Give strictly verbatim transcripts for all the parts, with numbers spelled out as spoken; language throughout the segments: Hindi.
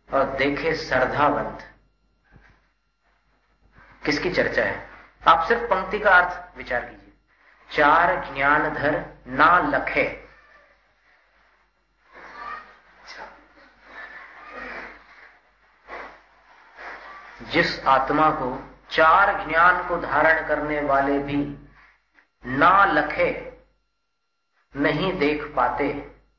और देखे श्रद्धावंत। किसकी चर्चा है? आप सिर्फ पंक्ति का अर्थ विचार कीजिए। चार ज्ञानधर ना लखे। जिस आत्मा को चार ज्ञान को धारण करने वाले भी ना लखे नहीं देख पाते।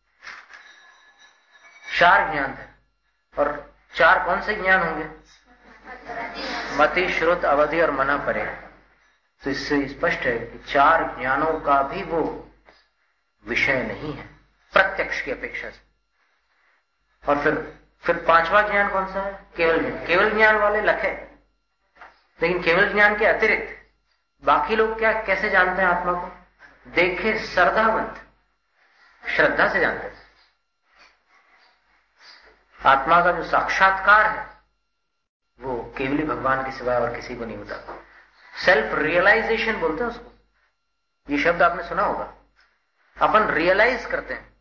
चार ज्ञान है, और चार कौन से ज्ञान होंगे? मति, श्रुत, अवधि और मना परे। तो इससे स्पष्ट है कि चार ज्ञानों का भी वो विषय नहीं है प्रत्यक्ष की अपेक्षा से। और फिर फिर पांचवा ज्ञान कौन सा है? केवल ज्ञान। केवल ज्ञान वाले लखे, लेकिन केवल ज्ञान के अतिरिक्त बाकी लोग क्या कैसे जानते हैं आत्मा को? देखे श्रद्धावंत, श्रद्धा से जानते हैं। आत्मा का जो साक्षात्कार है वो केवली भगवान के सिवाय और किसी को नहीं होता। सेल्फ रियलाइजेशन बोलते हैं उसको। ये शब्द आपने सुना होगा। अपन रियलाइज करते हैं,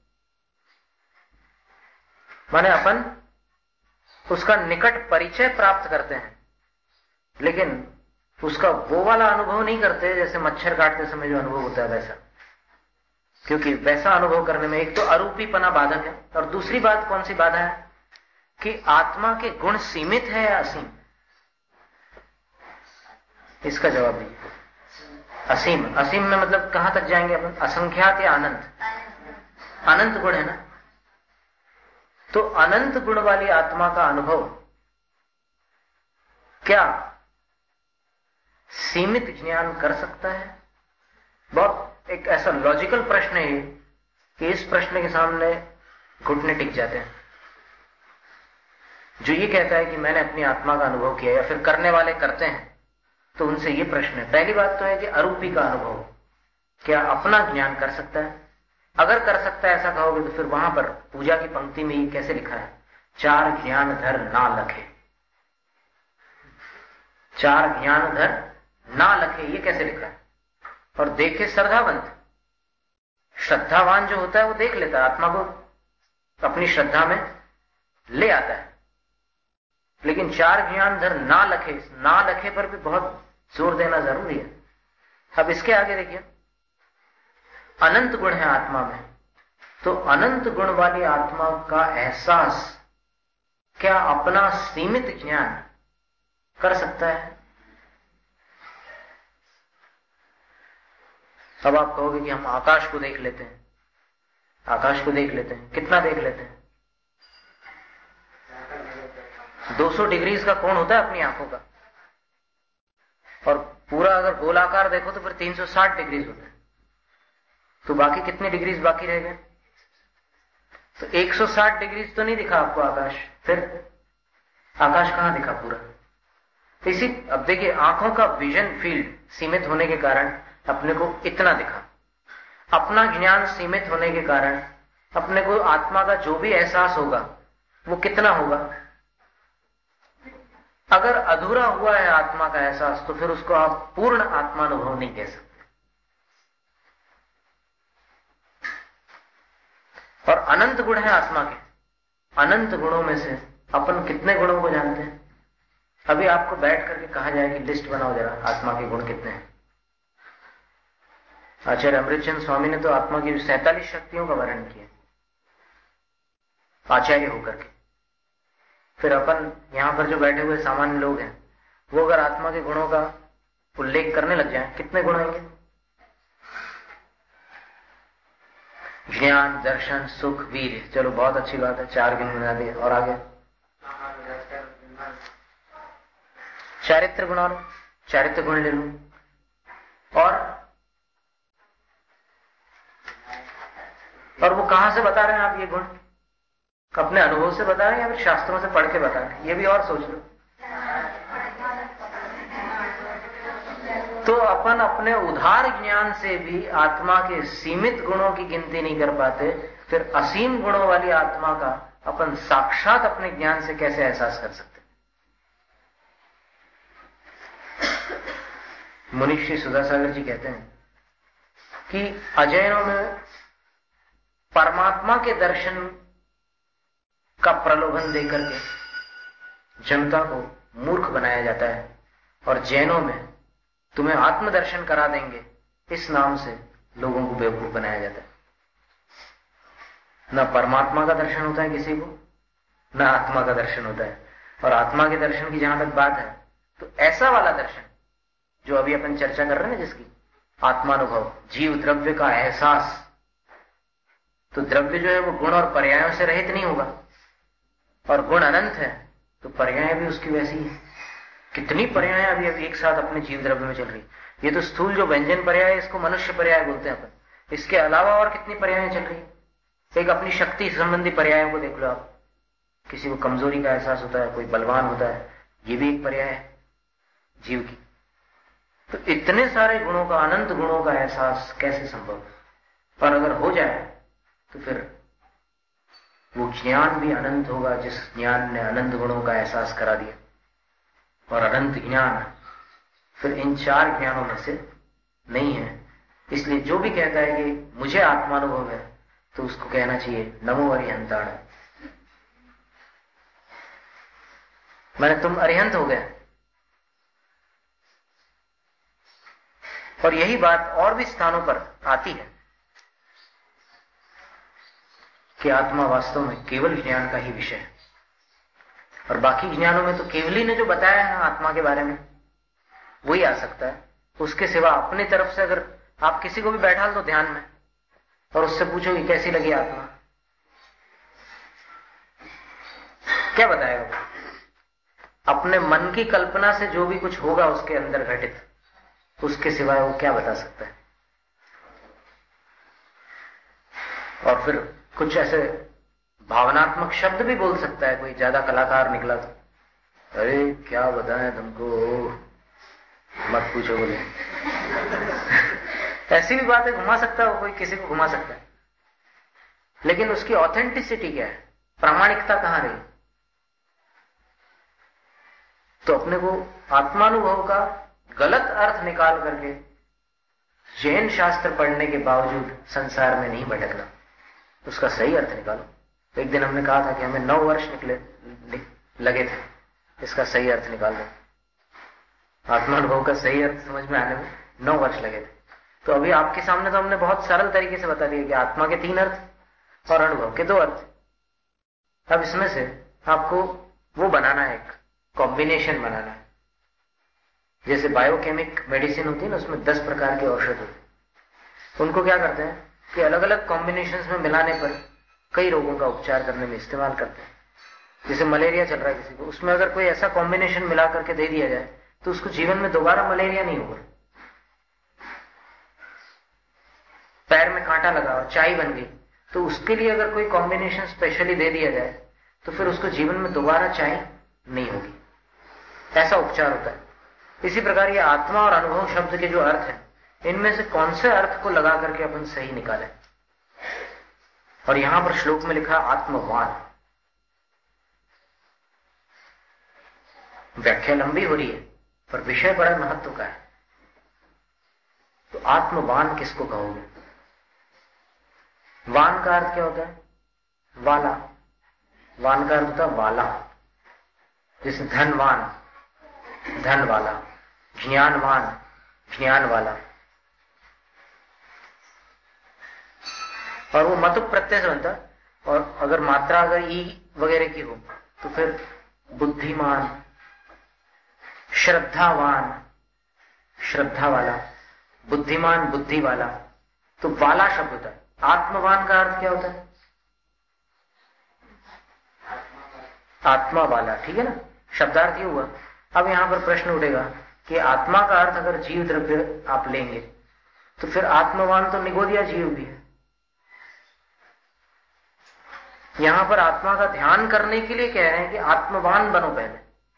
माने अपन उसका निकट परिचय प्राप्त करते हैं, लेकिन उसका वो वाला अनुभव नहीं करते जैसे मच्छर काटते समय जो अनुभव होता है वैसा। क्योंकि वैसा अनुभव करने में एक तो अरूपीपना बाधक है, और दूसरी बात कौन सी बाधा है कि आत्मा के गुण सीमित है या असीम? इसका जवाब दीजिए। असीम। असीम में मतलब कहां तक जाएंगे अपन? असंख्यात या अनंत? अनंत गुण है ना। तो अनंत गुण वाली आत्मा का अनुभव क्या सीमित ज्ञान कर सकता है? बहुत एक ऐसा लॉजिकल प्रश्न है ये कि इस प्रश्न के सामने घुटने टिक जाते हैं। जो ये कहता है कि मैंने अपनी आत्मा का अनुभव किया, या फिर करने वाले करते हैं, तो उनसे ये प्रश्न है। पहली बात तो है कि अरूपी का अनुभव क्या अपना ज्ञान कर सकता है? अगर कर सकता है ऐसा कहोगे तो फिर वहां पर पूजा की पंक्ति में ये कैसे लिखा है? चार ज्ञान धर ना लखे। चार ज्ञान धर ना लखे, ये कैसे लिखा है? और देखे श्रद्धावंत। श्रद्धावान जो होता है वो देख लेता है, आत्मा को अपनी श्रद्धा में ले आता है। लेकिन चार ज्ञान धर ना लखे, ना लखे पर भी बहुत जोर देना जरूरी है। अब इसके आगे देखिए, अनंत गुण है आत्मा में, तो अनंत गुण वाली आत्मा का एहसास क्या अपना सीमित ज्ञान कर सकता है? अब आप कहोगे कि हम आकाश को देख लेते हैं। आकाश को देख लेते हैं, कितना देख लेते हैं? दो सौ डिग्रीज का कोण होता है अपनी आंखों का, और पूरा अगर गोलाकार देखो तो फिर तीन सौ साठ डिग्रीज होता है। तो बाकी कितने डिग्रीज बाकी रह गए? तो एक सौ साठ डिग्रीज तो नहीं दिखा आपको आकाश। फिर आकाश कहां दिखा पूरा? इसी अब देखिए, आंखों का विजन फील्ड सीमित होने के कारण अपने को इतना दिखा। अपना ज्ञान सीमित होने के कारण अपने को आत्मा का जो भी एहसास होगा वो कितना होगा? अगर अधूरा हुआ है आत्मा का एहसास तो फिर उसको आप पूर्ण आत्मानुभव नहीं कह सकते। और अनंत गुण है आत्मा के। अनंत गुणों में से अपन कितने गुणों को जानते हैं? अभी आपको बैठ करके कहा जाए कि लिस्ट बनाओ जरा, आत्मा के गुण कितने हैं। आचार्य अमृतचंद स्वामी ने तो आत्मा की सैंतालीस शक्तियों का वर्णन किया आचार्य होकर के। फिर अपन यहां पर जो बैठे हुए सामान्य लोग हैं, वो अगर आत्मा के गुणों का उल्लेख करने लग जाएं, कितने गुण होंगे? ज्ञान, दर्शन, सुख, वीर। चलो बहुत अच्छी बात है, चार गुण बना दिए। और आगे चारित्र गुण, और चारित्र गुण ले लो। और और वो कहां से बता रहे हैं आप ये गुण? अपने अनुभव से बता रहे हैं या फिर शास्त्रों से पढ़ के बता रहे हैं? ये भी और सोच लो। तो अपन अपने उदार ज्ञान से भी आत्मा के सीमित गुणों की गिनती नहीं कर पाते, फिर असीम गुणों वाली आत्मा का अपन साक्षात अपने ज्ञान से कैसे एहसास कर सकते? मुनि श्री सुधासागर जी कहते हैं कि अजैनों में परमात्मा के दर्शन का प्रलोभन देकर के जनता को मूर्ख बनाया जाता है, और जैनों में तुम्हें आत्मदर्शन करा देंगे इस नाम से लोगों को बेवकूफ बनाया जाता है। न परमात्मा का दर्शन होता है किसी को, न आत्मा का दर्शन होता है। और आत्मा के दर्शन की जहां तक बात है, तो ऐसा वाला दर्शन जो अभी अपन चर्चा कर रहे हैं ना, जिसकी आत्मानुभव, जीव द्रव्य का एहसास, तो द्रव्य जो है वो गुण और पर्यायों से रहित नहीं होगा, और गुण अनंत है तो पर्याय भी उसकी वैसी है। कितनी पर्याय अभी अभी एक साथ अपने जीव द्रव्य में चल रही। ये तो स्थूल जो व्यंजन पर्याय है, इसको मनुष्य पर्याय बोलते हैं अपन। इसके अलावा और कितनी पर्याय चल रही है। एक अपनी शक्ति संबंधी पर्यायों को देख लो आप। किसी को कमजोरी का एहसास होता है, कोई बलवान होता है, ये भी एक पर्याय है जीव की। तो इतने सारे गुणों का, अनंत गुणों का एहसास कैसे संभव? पर अगर हो जाए तो फिर वो ज्ञान भी अनंत होगा, जिस ज्ञान ने अनंत गुणों का एहसास करा दिया। और अनंत ज्ञान फिर इन चार ज्ञानों में से नहीं है। इसलिए जो भी कहता है कि मुझे आत्मानुभव है, तो उसको कहना चाहिए नमो अरिहंताण, मैंने तुम अरिहंत हो गए। और यही बात और भी स्थानों पर आती है कि आत्मा वास्तव में केवल ज्ञान का ही विषय है। और बाकी ज्ञानों में तो केवली ने जो बताया है ना आत्मा के बारे में, वही आ सकता है। उसके सिवा अपनी तरफ से अगर आप किसी को भी बैठा दो ध्यान में और उससे पूछोगे कैसी लगी आत्मा, क्या बताएगा? अपने मन की कल्पना से जो भी कुछ होगा उसके अंदर घटित, उसके सिवाय वो क्या बता सकता है? और फिर कुछ ऐसे भावनात्मक शब्द भी बोल सकता है कोई ज्यादा कलाकार निकला तो, अरे क्या बताएं तुमको, मत पूछो बोले। ऐसी भी बातें घुमा सकता है वो, कोई किसी को घुमा सकता है। लेकिन उसकी ऑथेंटिसिटी क्या है, प्रामाणिकता कहां रही? तो अपने को आत्मानुभव का गलत अर्थ निकाल करके जैन शास्त्र पढ़ने के बावजूद संसार में नहीं भटकना, उसका सही अर्थ निकालो। एक दिन हमने कहा था कि हमें नौ वर्ष निकले लगे थे इसका सही अर्थ निकालने, आत्मानुभव का सही अर्थ समझ में आने में नौ वर्ष लगे थे। तो अभी आपके सामने तो हमने बहुत सरल तरीके से बता दिया कि आत्मा के तीन अर्थ और अनुभव के दो अर्थ। अब इसमें से आपको वो बनाना है, एक कॉम्बिनेशन बनाना है। जैसे बायोकेमिक मेडिसिन होती है ना, उसमें दस प्रकार के औषध होते हैं। उनको क्या करते हैं कि अलग अलग कॉम्बिनेशंस में मिलाने पर कई रोगों का उपचार करने में इस्तेमाल करते हैं। जैसे मलेरिया चल रहा है किसी को, उसमें अगर कोई ऐसा कॉम्बिनेशन मिला करके दे दिया जाए तो उसको जीवन में दोबारा मलेरिया नहीं होगा। पैर में कांटा लगा और चाय बन गई, तो उसके लिए अगर कोई कॉम्बिनेशन स्पेशली दे दिया जाए तो फिर उसको जीवन में दोबारा चाय नहीं होगी। ऐसा उपचार होता है। इसी प्रकार ये आत्मा और अनुभव शब्द के जो अर्थ हैं, इनमें से कौन से अर्थ को लगा करके अपन सही निकालें। और यहां पर श्लोक में लिखा आत्मवान। व्याख्या लंबी हो रही है पर विषय बड़ा महत्व का है। तो आत्मवान किसको कहोगे? वान का अर्थ क्या होता है? वाला। वान का अर्थ होता है वाला। जैसे धनवान, धन वाला, ज्ञानवान, ज्ञान वाला। और वो मतुक प्रत्यय से बनता है। और अगर मात्रा अगर ई वगैरह की हो तो फिर बुद्धिमान, श्रद्धावान, श्रद्धा वाला, बुद्धिमान, बुद्धि वाला। तो वाला शब्द होता है। आत्मवान का अर्थ क्या होता है? आत्मा वाला, ठीक है ना, शब्दार्थ ये हुआ। अब यहां पर प्रश्न उठेगा कि आत्मा का अर्थ अगर जीव द्रव्य आप लेंगे तो फिर आत्मवान तो निगोदिया जीव भी है। यहां पर आत्मा का ध्यान करने के लिए कह रहे हैं कि आत्मवान बनो। पहले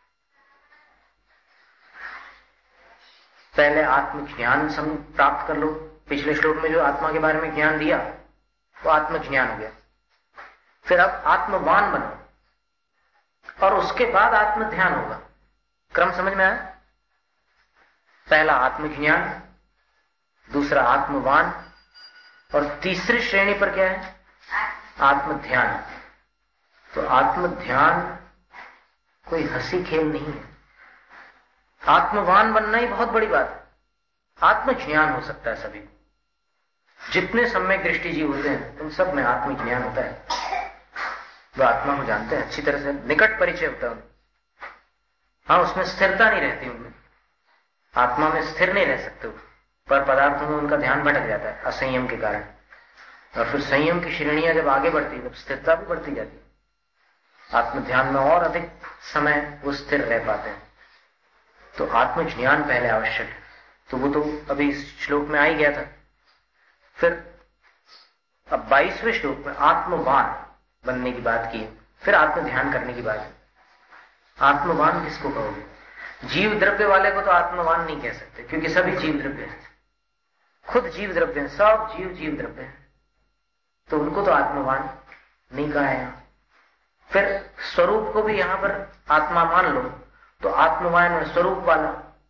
पहले आत्मज्ञान प्राप्त कर लो। पिछले श्लोक में जो आत्मा के बारे में ज्ञान दिया वो आत्मज्ञान हो गया। फिर अब आत्मवान बनो और उसके बाद आत्म ध्यान होगा। क्रम समझ में आया? पहला आत्मज्ञान, दूसरा आत्मवान, और तीसरी श्रेणी पर क्या है? आत्म ध्यान। तो आत्म ध्यान कोई हंसी खेल नहीं है। आत्मवान बनना ही बहुत बड़ी बात है। आत्मज्ञान हो सकता है सभी को। जितने सम्यक दृष्टि जीव होते हैं उन सब में आत्मज्ञान होता है। वो आत्मा को जानते हैं अच्छी तरह से, निकट परिचय होता है। हाँ, उसमें स्थिरता नहीं रहती उनमें, आत्मा में स्थिर नहीं रह सकते, पर पदार्थों में उनका ध्यान भटक जाता है असंयम के कारण। और फिर संयम की श्रेणियां जब आगे बढ़ती है तब स्थिरता भी बढ़ती जाती है। आत्मध्यान में और अधिक समय वो स्थिर रह पाते हैं। तो आत्मज्ञान पहले आवश्यक है। तो वो तो अभी इस श्लोक में आ ही गया था। फिर अब बाईसवें श्लोक में आत्मवान बनने की बात की है, फिर आत्मध्यान करने की बात है। आत्मवान किसको कहोगे? जीव द्रव्य वाले को तो आत्मवान नहीं कह सकते, क्योंकि सभी जीव द्रव्य हैं, खुद जीव द्रव्य हैं, सब जीव जीव द्रव्य हैं, तो उनको तो आत्मवान नहीं कहा है। फिर स्वरूप को भी यहां पर आत्मा मान लो तो आत्मवान में स्वरूप वाला।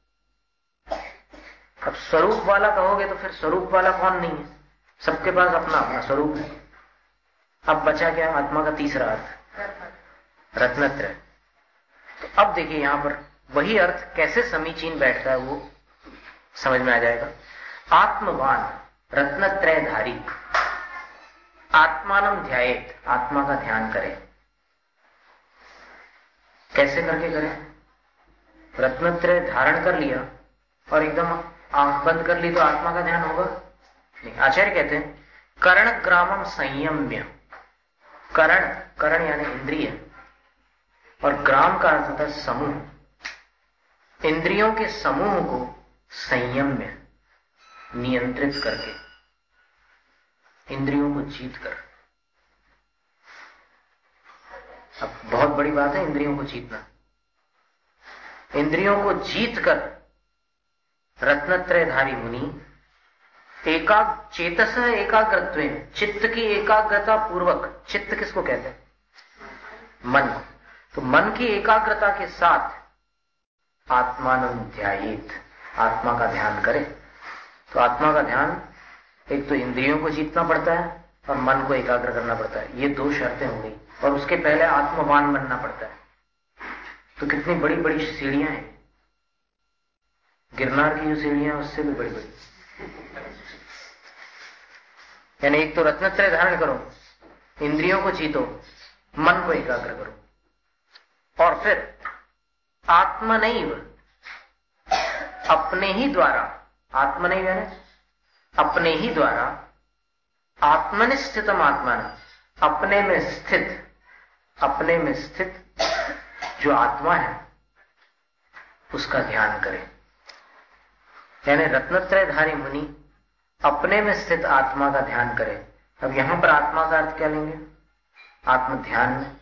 अब स्वरूप वाला कहोगे तो फिर स्वरूप वाला कौन नहीं है? सबके पास अपना अपना स्वरूप है। अब बचा क्या आत्मा का तीसरा अर्थ, रत्नत्रय। तो अब देखिए यहां पर वही अर्थ कैसे समीचीन बैठता है वो समझ में आ जाएगा। आत्मवान रत्नत्रयधारी, आत्मानम ध्यायेत, आत्मा का ध्यान करें। कैसे करके करें? रत्नत्रय धारण कर लिया और एकदम आंख बंद कर ली तो आत्मा का ध्यान होगा नहीं। आचार्य कहते हैं कर्ण ग्रामम संयम्य। करण, करण यानी इंद्रिय, और ग्राम का अर्थ होता है समूह। इंद्रियों के समूह को संयम्य, नियंत्रित करके, इंद्रियों को जीत कर। अब बहुत बड़ी बात है इंद्रियों को जीतना। इंद्रियों को जीत कर रत्नत्रयधारी मुनि एकाग चेतस एकाग्रत्व, चित्त की एकाग्रता पूर्वक, चित्त किसको कहते हैं? मन को। तो मन की एकाग्रता के साथ आत्मानं ध्यायेत, आत्मा का ध्यान करें। तो आत्मा का ध्यान एक तो इंद्रियों को जीतना पड़ता है और मन को एकाग्र करना पड़ता है, ये दो शर्तें हो गई। और उसके पहले आत्मवान बनना पड़ता है। तो कितनी बड़ी बड़ी सीढ़ियां हैं, गिरनार की जो सीढ़ियां उससे भी बड़ी बड़ी। यानी एक तो रत्नत्रय धारण करो, इंद्रियों को जीतो, मन को एकाग्र करो, और फिर आत्मनैव, अपने ही द्वारा, आत्मनैव यानी अपने ही द्वारा, आत्मनिस्थितम आत्मान, अपने में स्थित, अपने में स्थित जो आत्मा है उसका ध्यान करें। यानी रत्नत्रयधारी मुनि अपने में स्थित आत्मा का ध्यान करें। अब यहां पर आत्मा का अर्थ क्या लेंगे? आत्म ध्यान में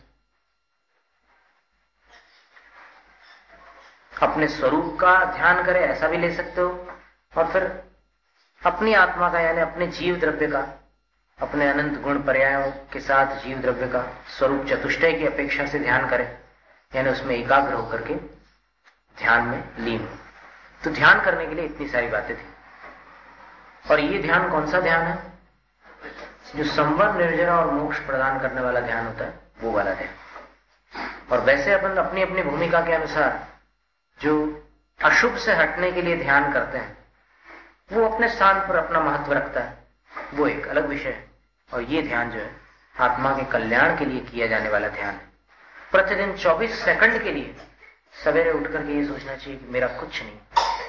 अपने स्वरूप का ध्यान करें, ऐसा भी ले सकते हो। और फिर अपनी आत्मा का यानी अपने जीव द्रव्य का, अपने अनंत गुण पर्यायों के साथ जीव द्रव्य का स्वरूप चतुष्टय की अपेक्षा से ध्यान करें, यानी उसमें एकाग्र होकर के ध्यान में लीन हो। तो ध्यान करने के लिए इतनी सारी बातें थी। और ये ध्यान कौन सा ध्यान है? जो संवर, निर्जरा और मोक्ष प्रदान करने वाला ध्यान होता है, वो वाला ध्यान। और वैसे अपन अपनी अपनी भूमिका के अनुसार जो अशुभ से हटने के लिए ध्यान करते हैं वो अपने स्थान पर अपना महत्व रखता है, वो एक अलग विषय है। और ये ध्यान जो है आत्मा के कल्याण के लिए किया जाने वाला ध्यान है। प्रतिदिन चौबीस सेकंड के लिए सवेरे उठ करके ये सोचना चाहिए कि मेरा कुछ नहीं,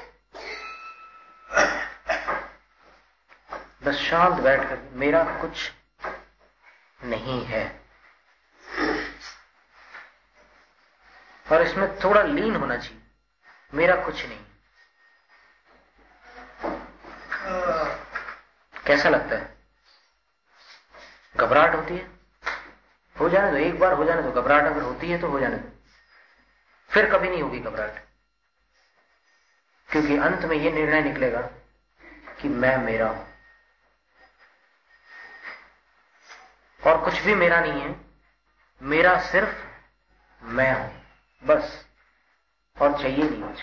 बस शांत बैठ कर मेरा कुछ नहीं है, और इसमें थोड़ा लीन होना चाहिए, मेरा कुछ नहीं। कैसा लगता है? घबराहट होती है? हो जाने दो, एक बार हो जाने दो। घबराहट अगर होती है तो हो जाने दो, फिर कभी नहीं होगी घबराहट। क्योंकि अंत में यह निर्णय निकलेगा कि मैं मेरा हूं और कुछ भी मेरा नहीं है, मेरा सिर्फ मैं हूं, बस, और चाहिए नहीं मुझे।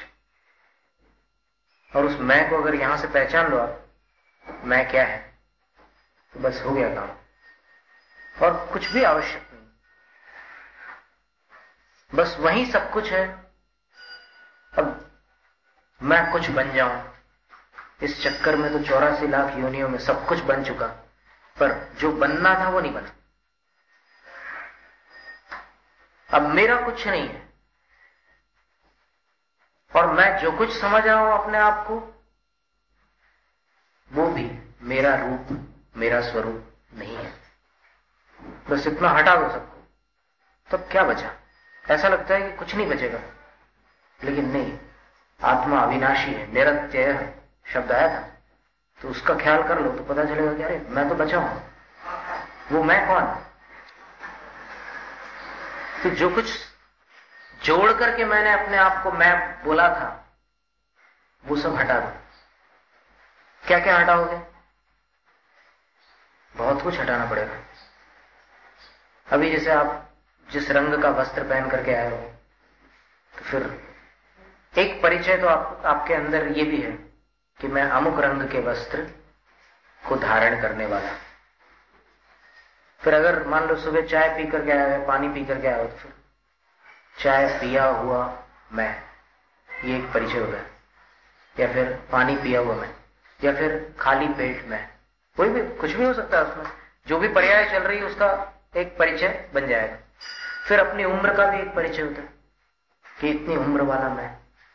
और उस मैं को अगर यहां से पहचान लो आप, मैं क्या है, तो बस हो गया काम, और कुछ भी आवश्यक नहीं। बस वही सब कुछ है। अब मैं कुछ बन जाऊं, इस चक्कर में तो चौरासी लाख योनियों में सब कुछ बन चुका, पर जो बनना था वो नहीं बना। अब मेरा कुछ नहीं है, और मैं जो कुछ समझ रहा हूं अपने आप को, वो भी मेरा रूप, मेरा स्वरूप नहीं है। बस इतना हटा दो सबको, तब क्या बचा? ऐसा लगता है कि कुछ नहीं बचेगा, लेकिन नहीं, आत्मा अविनाशी है, निरत्यय है शब्द आया था, तो उसका ख्याल कर लो तो पता चलेगा कि अरे मैं तो बचा हूं। वो मैं कौन? तो जो कुछ जोड़ करके मैंने अपने आप को मैं बोला था, वो सब हटा दो। क्या क्या हटाओगे? बहुत कुछ हटाना पड़ेगा। अभी जैसे आप जिस रंग का वस्त्र पहन करके आए हो, तो फिर एक परिचय तो आप, आपके अंदर ये भी है कि मैं अमुक रंग के वस्त्र को धारण करने वाला। फिर अगर मान लो सुबह चाय पी करके आया है, पानी पी करके आया हो, तो फिर चाय पिया हुआ मैं, ये एक परिचय हो गया। या फिर पानी पिया हुआ मैं, या फिर खाली पेट मैं, कोई भी कुछ भी हो सकता है उसमें, जो भी पर्याय चल रही है उसका एक परिचय बन जाएगा। फिर अपनी उम्र का भी एक परिचय होता है कि इतनी उम्र वाला मैं।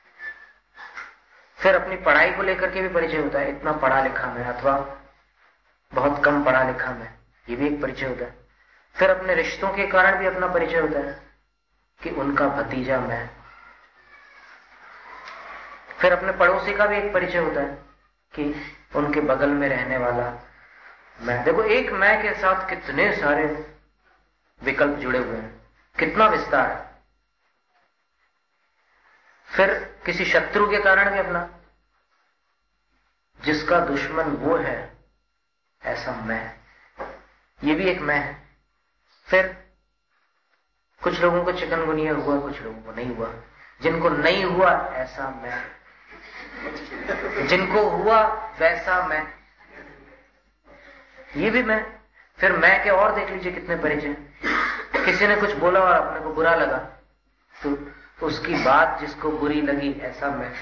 फिर अपनी पढ़ाई को लेकर के भी परिचय होता है, इतना पढ़ा लिखा मैं अथवा बहुत कम पढ़ा लिखा मैं, ये भी एक परिचय होता है। फिर अपने रिश्तों के कारण भी अपना परिचय होता है कि उनका भतीजा मैं। फिर अपने पड़ोसी का भी एक परिचय होता है कि उनके बगल में रहने वाला मैं। देखो, एक मैं के साथ कितने सारे विकल्प जुड़े हुए हैं, कितना विस्तार है। फिर किसी शत्रु के कारण भी अपना, जिसका दुश्मन वो है ऐसा मैं, ये भी एक मैं है। फिर कुछ लोगों को चिकनगुनिया हुआ, कुछ लोगों को नहीं हुआ, जिनको नहीं हुआ ऐसा मैं, जिनको हुआ वैसा मैं, ये भी मैं। फिर मैं के और देख लीजिए कितने परिचय। किसी ने कुछ बोला और अपने को बुरा लगा, तो उसकी बात जिसको बुरी लगी ऐसा मैं।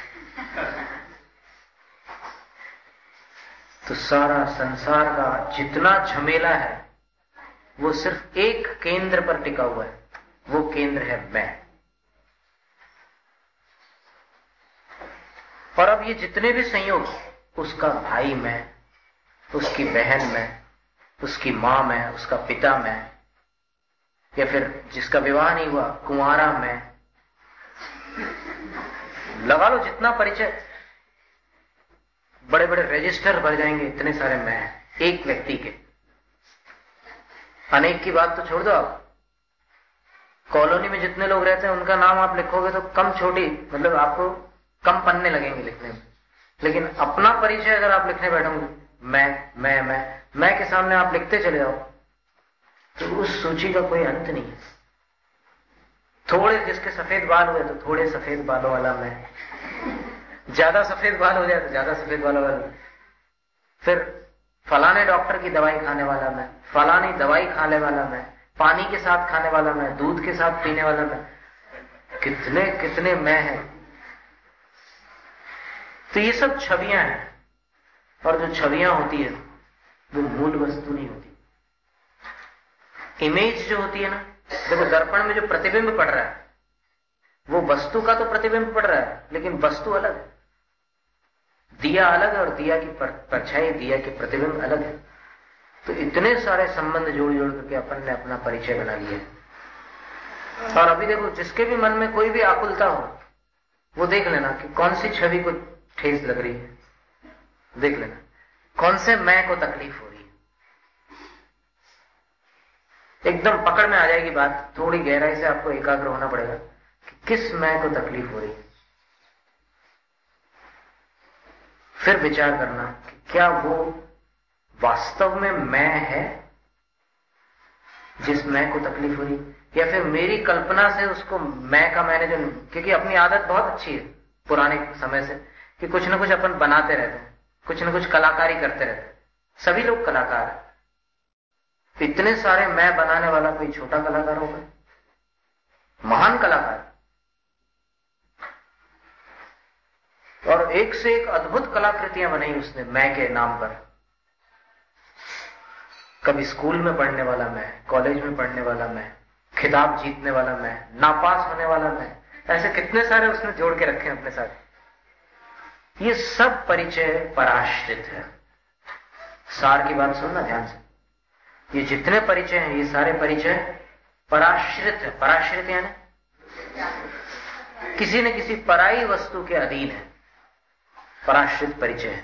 तो सारा संसार का जितना झमेला है वो सिर्फ एक केंद्र पर टिका हुआ है, वो केंद्र है मैं। और अब ये जितने भी संयोग, उसका भाई मैं, उसकी बहन मैं, उसकी मां मैं, उसका पिता मैं, या फिर जिसका विवाह नहीं हुआ कुंवारा मैं, लगा लो जितना परिचय, बड़े बड़े रजिस्टर भर जाएंगे, इतने सारे मैं एक व्यक्ति के। अनेक की बात तो छोड़ दो, आप कॉलोनी में जितने लोग रहते हैं उनका नाम आप लिखोगे तो कम छोटी, मतलब आपको कम पन्ने लगेंगे लिखने में। लेकिन अपना परिचय अगर आप लिखने बैठोगे, मैं मैं मैं मैं के सामने आप लिखते चले जाओ, तो उस सूची का कोई अंत नहीं है। थोड़े जिसके सफेद बाल हुए तो थोड़े सफेद बालों वाला मैं, ज्यादा सफेद बाल हो जाए तो ज्यादा सफेद बालों वाला। फिर फलाने डॉक्टर की दवाई खाने वाला मैं, फलानी दवाई खाने वाला मैं, पानी के साथ खाने वाला मैं, दूध के साथ पीने वाला मैं, कितने कितने मैं हैं। तो ये सब छवियां हैं, और जो छवियां होती है वो मूल वस्तु नहीं होती। इमेज जो होती है ना, देखो दर्पण में जो प्रतिबिंब पड़ रहा है वो वस्तु का तो प्रतिबिंब पड़ रहा है, लेकिन वस्तु अलग है। दिया अलग है और दिया की परछाई, दिया के प्रतिबिंब अलग है। तो इतने सारे संबंध जोड़ जोड़ करके अपन ने अपना परिचय बना लिया। और अभी देखो, जिसके भी मन में कोई भी आकुलता हो, वो देख लेना कि कौन सी छवि को ठेस लग रही है, देख लेना कौन से मैं को तकलीफ हो रही है। एकदम पकड़ में आ जाएगी बात, थोड़ी गहराई से आपको एकाग्र होना पड़ेगा कि किस मैं को तकलीफ हो रही है। फिर विचार करना कि क्या वो वास्तव में मैं है जिस मैं को तकलीफ हो रही, या फिर मेरी कल्पना से उसको मैं का मैंने जो, क्योंकि अपनी आदत बहुत अच्छी है पुराने समय से कि कुछ ना कुछ अपन बनाते रहते हैं, कुछ ना कुछ कलाकारी करते रहते हैं। सभी लोग कलाकार हैं। इतने सारे मैं बनाने वाला कोई छोटा कलाकार होगा? महान महान कलाकार, और एक से एक अद्भुत कलाकृतियां बनाई उसने मैं के नाम पर। कभी स्कूल में पढ़ने वाला मैं, कॉलेज में पढ़ने वाला मैं, खिताब जीतने वाला मैं, नापास होने वाला मैं, ऐसे कितने सारे उसने जोड़ के रखे हैं अपने साथ। ये सब परिचय पराश्रित है। सार की बात सुनना ध्यान से, ये जितने परिचय हैं ये सारे परिचय पराश्रित है। पराश्रित यानी किसी न किसी पराई वस्तु के अधीन है, पराश्रित परिचय है।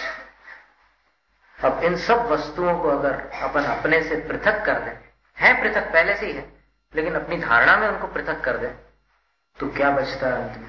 अब इन सब वस्तुओं को अगर अपन अपने से पृथक कर दें, हैं पृथक पहले से ही है, लेकिन अपनी धारणा में उनको पृथक कर दें, तो क्या बचता है अंत में?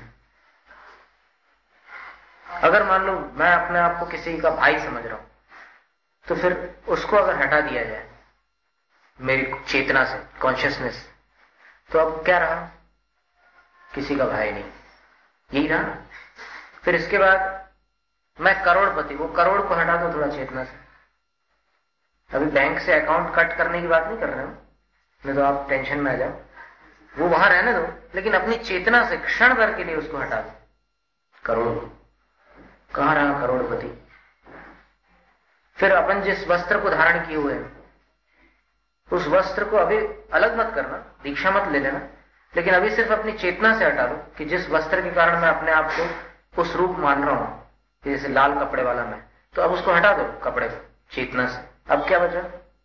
अगर मान लो मैं अपने आप को किसी का भाई समझ रहा हूं, तो फिर उसको अगर हटा दिया जाए मेरी चेतना से, कॉन्शियसनेस, तो अब क्या रहा? किसी का भाई नहीं, यही रहा। फिर इसके बाद मैं करोड़पति, वो करोड़ को हटा दो थोड़ा चेतना से। अभी बैंक से अकाउंट कट करने की बात नहीं कर रहे हो, नहीं तो आप टेंशन में आ जाओ, वो वहां रहने दो, लेकिन अपनी चेतना से क्षण भर के लिए उसको हटा दो। करोड़, कहां रहा करोड़पति? फिर अपन जिस वस्त्र को धारण किए हुए हैं, उस वस्त्र को अभी अलग मत करना, दीक्षा मत ले लेना, लेकिन अभी सिर्फ अपनी चेतना से हटा दो कि जिस वस्त्र के कारण मैं अपने आप को उस रूप मान रहा हूं, जैसे लाल कपड़े वाला मैं, तो अब उसको हटा दो कपड़े को चेतना से। अब क्या बचा?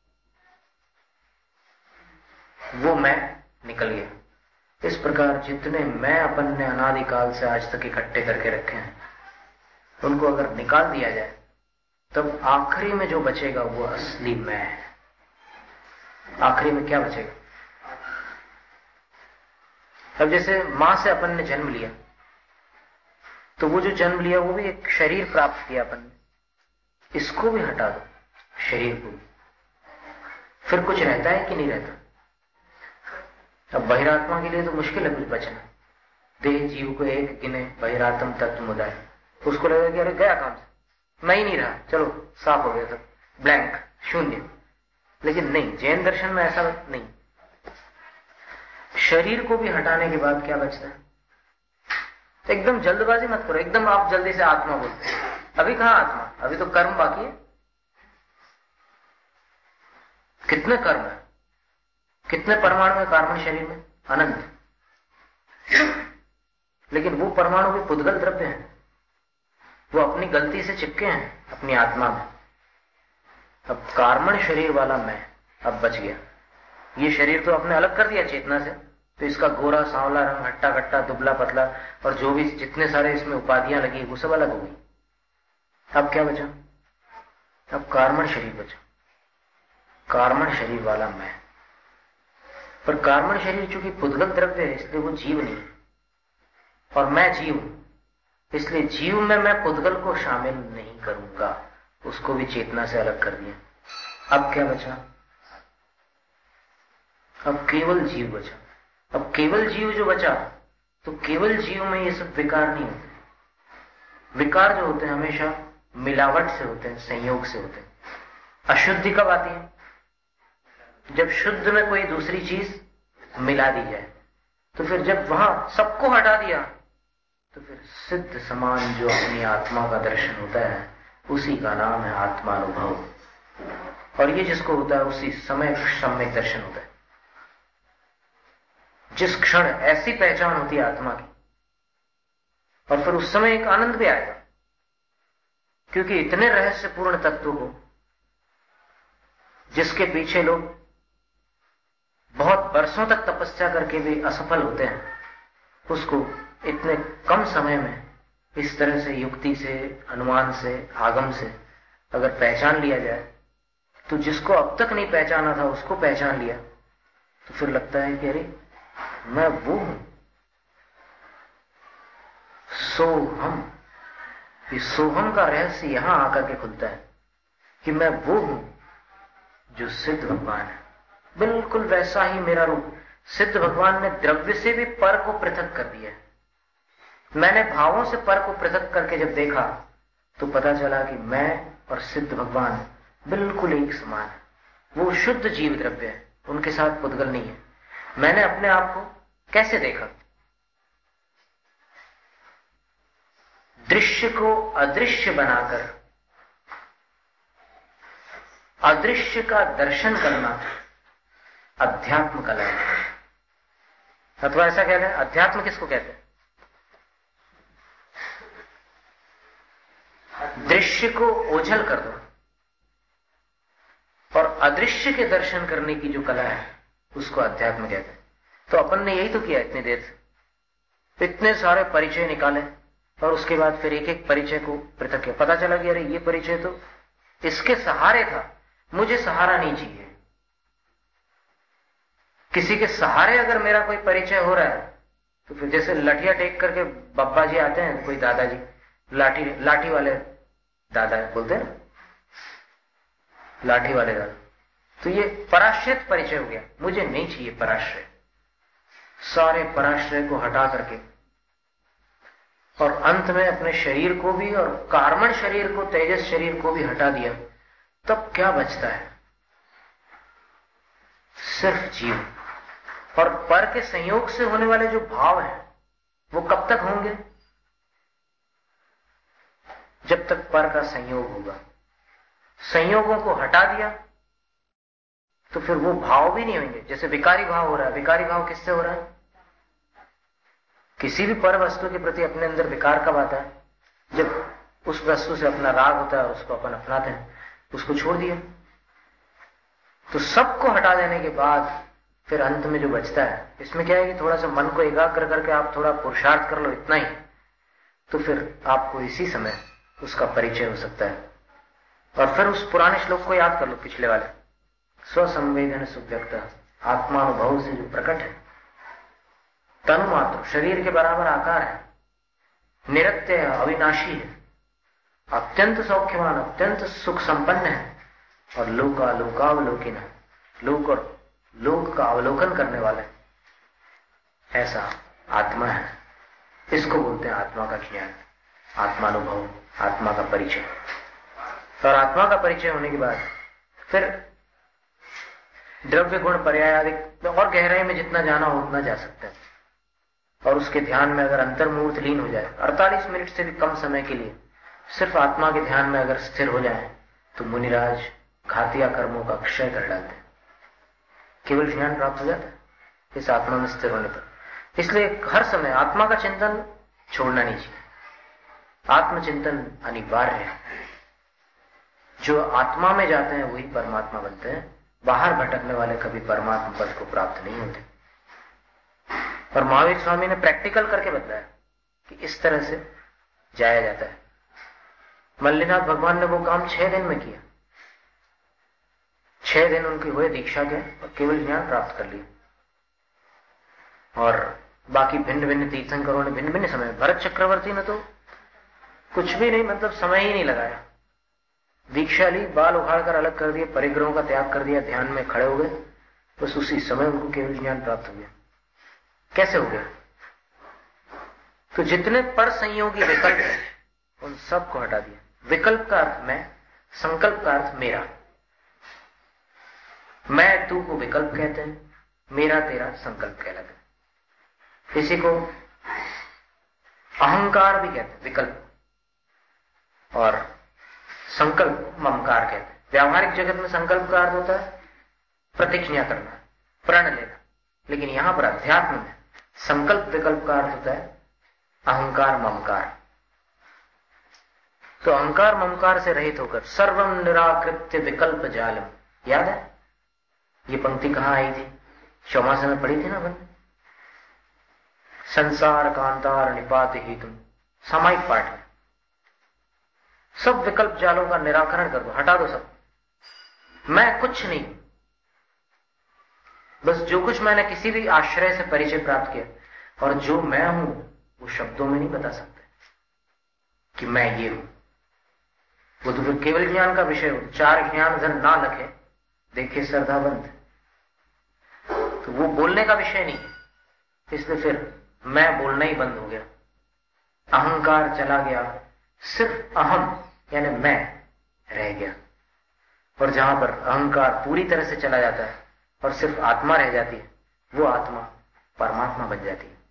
वो मैं निकल गया। इस प्रकार जितने मैं अपन ने अनादिकाल से आज तक इकट्ठे करके रखे हैं, उनको अगर निकाल दिया जाए, तब आखिरी में जो बचेगा वो असली मैं है। आखिरी में क्या बचेगा? अब जैसे मां से अपन ने जन्म लिया, तो वो जो जन्म लिया वो भी एक शरीर प्राप्त किया अपन ने, इसको भी हटा दो, शरीर को, फिर कुछ रहता है कि नहीं रहता? अब बहिरात्मा के लिए तो मुश्किल है कुछ बचना। देह जीव को एक गिने बहिरात्म तत्व मुदाय, उसको लगेगा कि अरे गया काम से, मैं ही नहीं रहा, चलो साफ हो गया, सब ब्लैंक, शून्य। लेकिन नहीं, जैन दर्शन में ऐसा नहीं। शरीर को भी हटाने के बाद क्या बचता है? एकदम जल्दबाजी मत करो, एकदम आप जल्दी से आत्मा बोलते हैं। अभी कहां आत्मा? अभी तो कर्म बाकी है। कितने कर्म है, कितने परमाणु है कार्बन शरीर में? अनंत। लेकिन वो परमाणु भी पुद्गल द्रव्य है, वो अपनी गलती से चिपके हैं अपनी आत्मा में। अब कार्बन शरीर वाला मैं अब बच गया। ये शरीर तो आपने अलग कर दिया चेतना से, तो इसका गोरा सांवला रंग, हट्टा कट्टा, दुबला पतला, और जो भी जितने सारे इसमें उपाधियां लगी वो सब अलग हो गई। अब क्या बचा? अब कार्बन शरीर बचा, कार्बन शरीर वाला मैं। पर कार्बन शरीर चूंकि पुद्गल द्रव्य है, इसलिए वो जीव नहीं, और मैं जीव हूं, इसलिए जीव में मैं पुद्गल को शामिल नहीं करूंगा, उसको भी चेतना से अलग कर दिया। अब क्या बचा? अब केवल जीव बचा। अब केवल जीव जो बचा, तो केवल जीव में ये सब विकार नहीं होते। विकार जो होते हैं हमेशा मिलावट से होते हैं, संयोग से होते हैं। अशुद्धि कब आती है? जब शुद्ध में कोई दूसरी चीज मिला दी जाए। तो फिर जब वहां सबको हटा दिया, तो फिर सिद्ध समान जो अपनी आत्मा का दर्शन होता है, उसी का नाम है आत्मानुभव। और ये जिसको होता है उसी समय सम्यक दर्शन होता है। जिस क्षण ऐसी पहचान होती है आत्मा की, और फिर उस समय एक आनंद भी आएगा, क्योंकि इतने रहस्यपूर्ण तत्वों को, जिसके पीछे लोग बहुत बरसों तक तपस्या करके भी असफल होते हैं, उसको इतने कम समय में इस तरह से युक्ति से, अनुमान से, आगम से अगर पहचान लिया जाए, तो जिसको अब तक नहीं पहचाना था उसको पहचान लिया, तो फिर लगता है कि अरे मैं वो हूं, सोहम। ये सोहम का रहस्य यहां आकर के खुलता है कि मैं वो हूं जो सिद्ध भगवान है। बिल्कुल वैसा ही मेरा रूप। सिद्ध भगवान ने द्रव्य से भी पर को पृथक कर दिया। मैंने भावों से पर को पृथक करके जब देखा, तो पता चला कि मैं और सिद्ध भगवान बिल्कुल एक समान है। वो शुद्ध जीव द्रव्य है, उनके साथ पुद्गल नहीं है। मैंने अपने आप को कैसे देखा? दृश्य को अदृश्य बनाकर अदृश्य का दर्शन करना अध्यात्म कला है। अथवा ऐसा कहते हैं, अध्यात्म किसको कहते हैं? दृश्य को ओझल कर दो और अदृश्य के दर्शन करने की जो कला है उसको अध्यात्म कहते हैं। तो अपन ने यही तो किया इतनी देर से, इतने सारे परिचय निकाले और उसके बाद फिर एक एक परिचय को पृथक किया। पता चला कि अरे ये परिचय तो इसके सहारे था, मुझे सहारा नहीं चाहिए। किसी के सहारे अगर मेरा कोई परिचय हो रहा है तो फिर जैसे लठिया टेक करके बब्बा जी आते हैं, कोई दादाजी लाठी लाठी वाले दादा बोलते हैं, लाठी वाले दादा, तो ये पराश्रित परिचय हो गया। मुझे नहीं चाहिए पराश्रय। सारे पराश्रय को हटा करके और अंत में अपने शरीर को भी और कार्मण शरीर को, तेजस शरीर को भी हटा दिया, तब क्या बचता है? सिर्फ जीव। और पर के संयोग से होने वाले जो भाव हैं वो कब तक होंगे? जब तक पर का संयोग होगा। संयोगों को हटा दिया तो फिर वो भाव भी नहीं होंगे। जैसे विकारी भाव हो रहा है, विकारी भाव किससे हो रहा है? किसी भी पर वस्तु के प्रति अपने अंदर विकार कब आता है? जब उस वस्तु से अपना राग होता है और उसको अपन अपनाते हैं, उसको छोड़ दिया। तो सबको हटा देने के बाद फिर अंत में जो बचता है, इसमें क्या है कि थोड़ा सा मन को एकाग्र करके आप थोड़ा पुरुषार्थ कर लो, इतना ही, तो फिर आपको इसी समय उसका परिचय हो सकता है। और फिर उस पुराने श्लोक को याद कर लो, पिछले वाले, स्वसंवेदन सुव्यक्त आत्मानुभव से जो प्रकट है, तनु मात्र शरीर के बराबर आकार है, निरत्य है, अविनाशी है, अत्यंत सौख्यवान, अत्यंत सुख संपन्न है और लोका लोकावलोकिन है, लोक और लोक का अवलोकन करने वाले, ऐसा आत्मा है। इसको बोलते हैं आत्मा का ज्ञान, आत्मानुभव, आत्मा का परिचय। और आत्मा का परिचय होने के बाद फिर द्रव्य गुण पर्याय आदि और गहराई में जितना जाना हो उतना जा सकते हैं। और उसके ध्यान में अगर अंतर्मुहूर्त लीन हो जाए, अड़तालीस मिनट से भी कम समय के लिए सिर्फ आत्मा के ध्यान में अगर स्थिर हो जाए तो मुनिराज घातिया कर्मों का क्षय कर डालते हैं। केवल ज्ञान प्राप्त हो जाता है इस आत्मा में स्थिर होने पर। इसलिए हर समय आत्मा का चिंतन छोड़ना नहीं चाहिए। आत्मचिंतन अनिवार्य है। जो आत्मा में जाते हैं वही परमात्मा बनते हैं। बाहर भटकने वाले कभी परमात्मा पद को प्राप्त नहीं होते। और महावीर स्वामी ने प्रैक्टिकल करके बताया कि इस तरह से जाया जाता है। मल्लिनाथ भगवान ने वो काम छह दिन में किया। छह दिन उनके हुए दीक्षा के और केवल ज्ञान प्राप्त कर लिया। और बाकी भिन्न भिन्न तीर्थंकरों ने भिन्न भिन्न समय, भरत चक्रवर्ती ने तो कुछ भी नहीं, मतलब समय ही नहीं लगाया। दीक्षा ली, बाल उखाड़ कर अलग कर दिए, परिग्रहों का त्याग कर दिया, ध्यान में खड़े हो गए, बस उसी समय उनको केवल ज्ञान प्राप्त हो गया। कैसे हो गया? तो जितने पर संयोगी विकल्प है उन सबको हटा दिया। विकल्प का अर्थ मैं, संकल्प का अर्थ मेरा। मैं तू को विकल्प कहते हैं, मेरा तेरा संकल्प कहलाता है। इसी को अहंकार भी कहते हैं, विकल्प, और संकल्प ममकार कहते हैं। व्यावहारिक जगत में संकल्प का अर्थ होता है प्रतिज्ञा करना, प्रण लेना, लेकिन यहां पर अध्यात्म में संकल्प विकल्प का अर्थ होता है अहंकार ममकार। तो अहंकार ममकार से रहित होकर सर्वम निराकृत्य विकल्प जालम, याद है ये पंक्ति कहां आई थी? चौमासे में पढ़ी थी ना अपन। संसार कांतार निपात ही तुम, सामायिक पाठ में। सब विकल्प जालों का निराकरण कर दो, हटा दो सब। मैं कुछ नहीं, बस जो कुछ मैंने किसी भी आश्रय से परिचय प्राप्त किया, और जो मैं हूं वो शब्दों में नहीं बता सकते कि मैं ये हूं। वो तो फिर केवल ज्ञान का विषय हो। चार ज्ञान धन ना लखे देखे श्रद्धावंत, तो वो बोलने का विषय नहीं है। इसलिए फिर मैं बोलना ही बंद हो गया, अहंकार चला गया, सिर्फ अहम यानी मैं रह गया। और जहां पर अहंकार पूरी तरह से चला जाता है और सिर्फ आत्मा रह जाती है, वो आत्मा परमात्मा बन जाती है।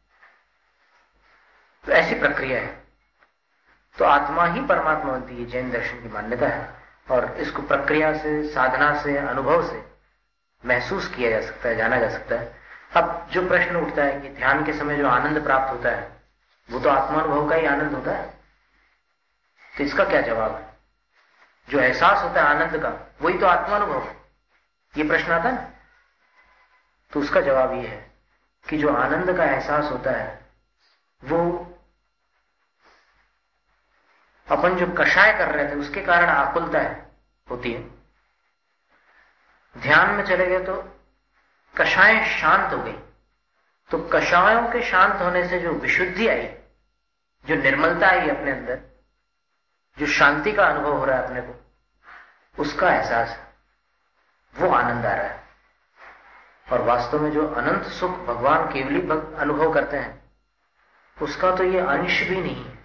तो ऐसी प्रक्रिया है। तो आत्मा ही परमात्मा बनती है, जैन दर्शन की मान्यता है। और इसको प्रक्रिया से, साधना से, अनुभव से महसूस किया जा सकता है, जाना जा सकता है। अब जो प्रश्न उठता है कि ध्यान के समय जो आनंद प्राप्त होता है वो तो आत्मानुभव का ही आनंद होता है, तो इसका क्या जवाब है? जो एहसास होता है आनंद का वही तो आत्मानुभव है, ये प्रश्न आता है ना। तो उसका जवाब ये है कि जो आनंद का एहसास होता है वो अपन जो कषाय कर रहे थे उसके कारण आकुलता है होती है। ध्यान में चले गए तो कषाय शांत हो गई, तो कषायों के शांत होने से जो विशुद्धि आई, जो निर्मलता आई अपने अंदर, जो शांति का अनुभव हो रहा है अपने को, उसका एहसास है, वो आनंद आ रहा है। और वास्तव में जो अनंत सुख भगवान केवली अनुभव करते हैं उसका तो ये अंश भी नहीं है।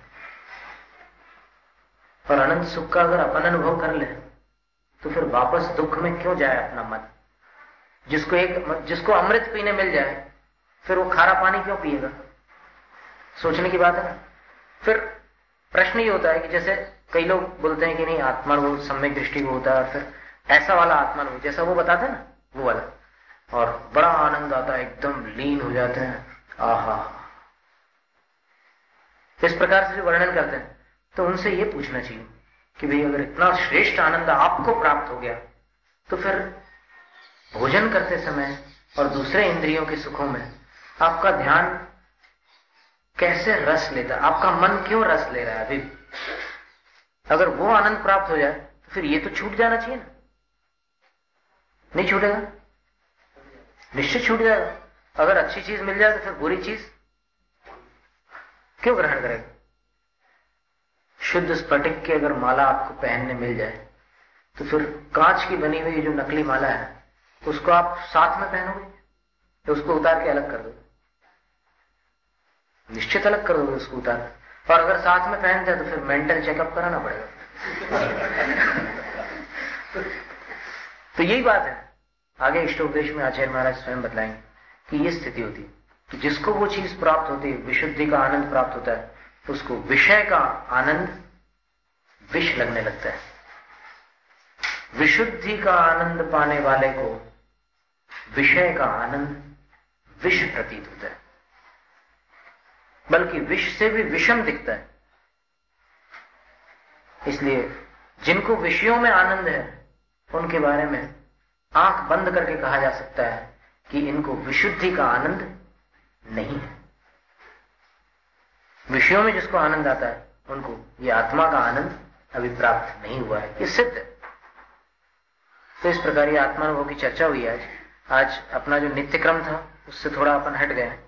और अनंत सुख का अगर अपन अनुभव कर ले तो फिर वापस दुख में क्यों जाए अपना मन? जिसको एक जिसको अमृत पीने मिल जाए फिर वो खारा पानी क्यों पिएगा? सोचने की बात है ना। फिर प्रश्न ये होता है कि जैसे कई लोग बोलते हैं कि नहीं आत्मानुभव सम्यक दृष्टि को होता है, और फिर ऐसा वाला आत्मानुभव जैसा वो बताते हैं ना वो वाला, और बड़ा आनंद आता है, एकदम लीन हो जाते हैं, आहा। इस प्रकार से जो वर्णन करते हैं तो उनसे ये पूछना चाहिए कि भाई अगर इतना श्रेष्ठ आनंद आपको प्राप्त हो गया तो फिर भोजन करते समय और दूसरे इंद्रियों के सुखों में आपका ध्यान कैसे रस लेता, आपका मन क्यों रस ले रहा है? अभी अगर वो आनंद प्राप्त हो जाए तो फिर ये तो छूट जाना चाहिए ना। नहीं छूटेगा, निश्चित छूट जाएगा। अगर अच्छी चीज मिल जाए तो फिर बुरी चीज क्यों ग्रहण करेगा? शुद्ध स्फटिक की अगर माला आपको पहनने मिल जाए तो फिर कांच की बनी हुई जो नकली माला है उसको आप साथ में पहनोगे तो उसको उतार के अलग कर दोगे? निश्चित अलग कर दोगे उसको उतार। और अगर साथ में पहनते हैं तो फिर मेंटल चेकअप कराना पड़ेगा। तो यही बात है, आगे इष्टोपदेश में आचार्य महाराज स्वयं बतलाएंगे कि ये स्थिति होती है। तो जिसको वो चीज प्राप्त होती है, विशुद्धि का आनंद प्राप्त होता है, उसको विषय का आनंद विष लगने लगता है। विशुद्धि का आनंद पाने वाले को विषय का आनंद विष प्रतीत होता है, बल्कि विष से भी विषम दिखता है। इसलिए जिनको विषयों में आनंद है उनके बारे में आंख बंद करके कहा जा सकता है कि इनको विशुद्धि का आनंद नहीं है। विषयों में जिसको आनंद आता है उनको ये आत्मा का आनंद अभी प्राप्त नहीं हुआ है, ये सिद्ध है। तो इस प्रकार ये आत्मानुभव की चर्चा हुई आज। आज अपना जो नित्य क्रम था उससे थोड़ा अपन हट गए।